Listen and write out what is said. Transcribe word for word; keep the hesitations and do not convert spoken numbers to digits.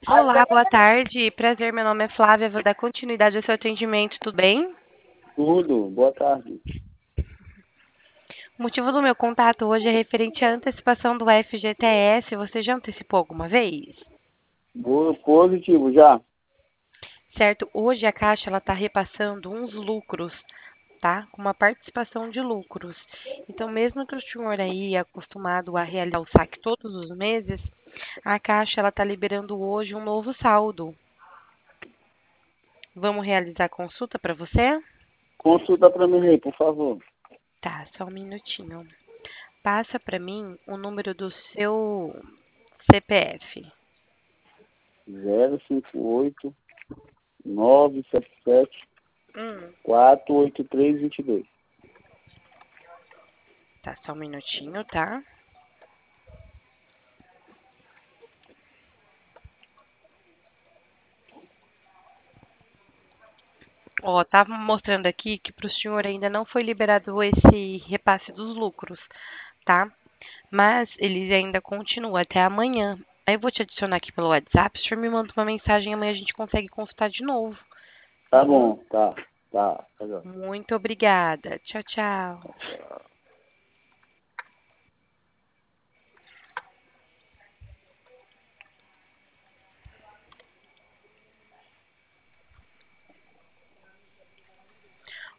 Olá, boa tarde. Prazer, meu nome é Flávia. Vou dar continuidade ao seu atendimento, tudo bem? Tudo, boa tarde. O motivo do meu contato hoje é referente à antecipação do F G T S. Você já antecipou alguma vez? Boa, positivo já. Certo, hoje a Caixa ela está repassando uns lucros, tá? Com uma participação de lucros. Então, mesmo que o senhor aí é acostumado a realizar o saque todos os meses, a Caixa ela está liberando hoje um novo saldo. Vamos realizar a consulta para você? Consulta para mim aí, por favor. Tá, só um minutinho. Passa para mim o número do seu C P F. zero cinco oito nove sete sete Hum. quatro oito três dois dois. Tá, só um minutinho, tá? Ó, tava mostrando aqui que para o senhor ainda não foi liberado esse repasse dos lucros, tá? Mas ele ainda continua até amanhã. Aí eu vou te adicionar aqui pelo WhatsApp, o senhor me manda uma mensagem, amanhã a gente consegue consultar de novo, tá Tá bom? bom, tá, tá. Tá, Muito obrigada. Tchau, tchau. joia.